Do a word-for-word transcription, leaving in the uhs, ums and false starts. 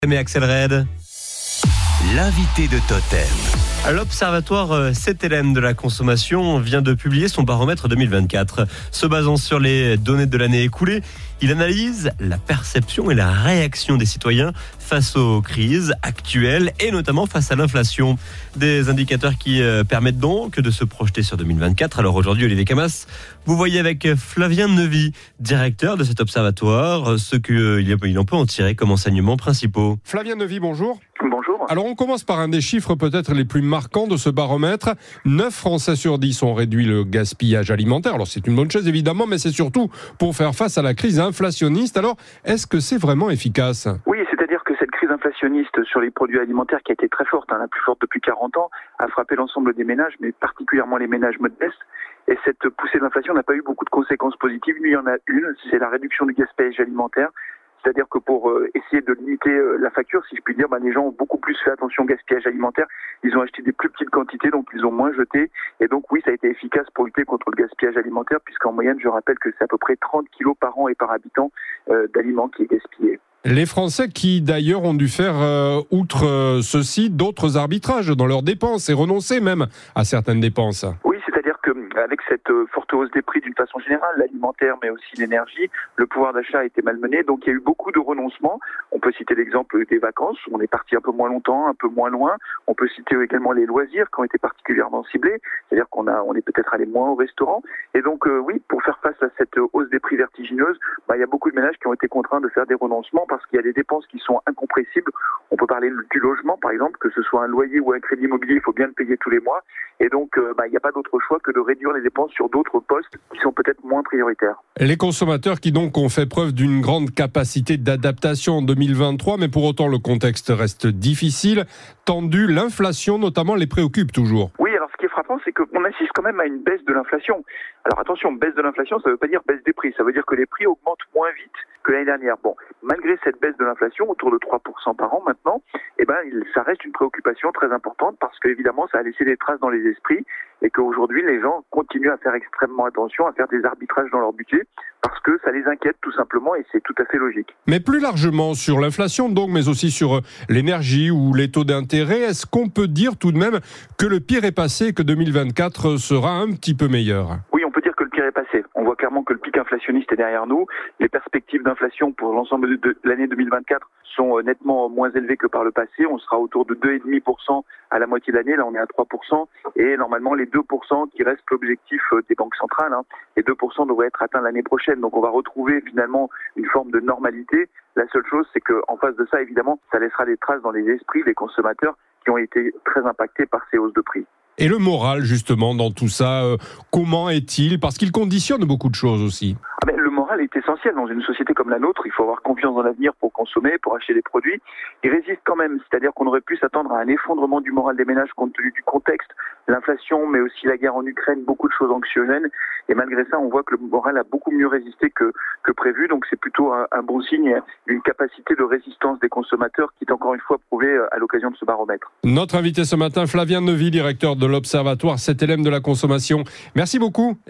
Mais Axel Red. L'invité de Totem. L'Observatoire C T L M de la consommation vient de publier son baromètre deux mille vingt-quatre. Se basant sur les données de l'année écoulée, il analyse la perception et la réaction des citoyens face aux crises actuelles et notamment face à l'inflation. Des indicateurs qui permettent donc de se projeter sur deux mille vingt-quatre. Alors aujourd'hui, Olivier Camas, vous voyez avec Flavien Neuvy, directeur de cet observatoire, ce qu'il en peut en tirer comme enseignements principaux. Flavien Neuvy, bonjour. Bonjour. Alors on commence par un des chiffres peut-être les plus marquants de ce baromètre. neuf Français sur dix ont réduit le gaspillage alimentaire. Alors c'est une bonne chose évidemment, mais c'est surtout pour faire face à la crise inflationniste. Alors est-ce que c'est vraiment efficace ? Oui, c'est-à-dire que cette crise inflationniste sur les produits alimentaires qui a été très forte, hein, la plus forte depuis quarante ans, a frappé l'ensemble des ménages, mais particulièrement les ménages modestes. Et cette poussée de l'inflation n'a pas eu beaucoup de conséquences positives. Il y en a une, c'est la réduction du gaspillage alimentaire. C'est-à-dire que pour euh, essayer de limiter euh, la facture, si je puis dire, bah, les gens ont beaucoup plus fait attention au gaspillage alimentaire. Ils ont acheté des plus petites quantités, donc ils ont moins jeté. Et donc oui, ça a été efficace pour lutter contre le gaspillage alimentaire, puisqu'en moyenne, je rappelle que c'est à peu près trente kilos par an et par habitant euh, d'aliments qui est gaspillé. Les Français qui d'ailleurs ont dû faire, euh, outre euh, ceci, d'autres arbitrages dans leurs dépenses et renoncer même à certaines dépenses. Oui, c'est-à-dire qu'avec cette forte hausse des prix d'une façon générale, l'alimentaire mais aussi l'énergie, le pouvoir d'achat a été malmené. Donc il y a eu beaucoup de renoncements. On peut citer l'exemple des vacances, où on est parti un peu moins longtemps, un peu moins loin. On peut citer également les loisirs qui ont été particulièrement ciblés. C'est-à-dire qu'on a, on est peut-être allé moins au restaurant. Et donc euh, oui, pour faire face à cette hausse des prix vertigineuse, bah, il y a beaucoup de ménages qui ont été contraints de faire des renoncements parce qu'il y a des dépenses qui sont incompressibles. On peut parler du logement par exemple, que ce soit un loyer ou un crédit immobilier, il faut bien le payer tous les mois. Et donc euh, bah, il n'y a pas d'autre choix que de réduire les dépenses sur d'autres postes qui sont peut-être moins prioritaires. Les consommateurs qui donc ont fait preuve d'une grande capacité d'adaptation en deux mille vingt-trois, mais pour autant le contexte reste difficile, tendu, l'inflation notamment les préoccupe toujours. Oui, alors ce qui est frappant, c'est qu'on assiste quand même à une baisse de l'inflation. Alors attention, baisse de l'inflation, ça ne veut pas dire baisse des prix, ça veut dire que les prix augmentent moins vite que l'année dernière. Bon, malgré cette baisse de l'inflation, autour de trois pour cent par an maintenant, eh ben, ça reste une préoccupation très importante parce qu'évidemment, ça a laissé des traces dans les esprits et qu'aujourd'hui, les gens continuent à faire extrêmement attention, à faire des arbitrages dans leur budget parce que ça les inquiète tout simplement et c'est tout à fait logique. Mais plus largement sur l'inflation donc, mais aussi sur l'énergie ou les taux d'intérêt, est-ce qu'on peut dire tout de même que le pire est passé et que deux mille vingt-quatre sera un petit peu meilleur ? Oui, on peut dire que le pire est passé. On voit clairement que le pic inflationniste est derrière nous. Les perspectives d'inflation pour l'ensemble de l'année deux mille vingt-quatre sont nettement moins élevées que par le passé. On sera autour de deux virgule cinq pour cent à la moitié de l'année. Là, on est à trois pour cent. Et normalement, les deux pour cent qui restent l'objectif des banques centrales, hein, les deux pour cent devraient être atteints l'année prochaine. Donc, on va retrouver finalement une forme de normalité. La seule chose, c'est qu'en face de ça, évidemment, ça laissera des traces dans les esprits des consommateurs qui ont été très impactés par ces hausses de prix. Et le moral, justement, dans tout ça, euh, comment est-il ? Parce qu'il conditionne beaucoup de choses aussi. Ah ben, le moral est essentiel dans une société comme la nôtre. Il faut avoir confiance dans l'avenir pour consommer, pour acheter des produits. Il résiste quand même, c'est-à-dire qu'on aurait pu s'attendre à un effondrement du moral des ménages compte tenu du contexte, l'inflation, mais aussi la guerre en Ukraine, beaucoup de choses anxiogènes. Et malgré ça, on voit que le moral a beaucoup mieux résisté que, que prévu. Donc c'est plutôt un, un bon signe, une capacité de résistance des consommateurs qui est encore une fois prouvée à l'occasion de ce baromètre. Notre invité ce matin, Flavien Neuvy, directeur de l'Observatoire C T L M de la consommation. Merci beaucoup.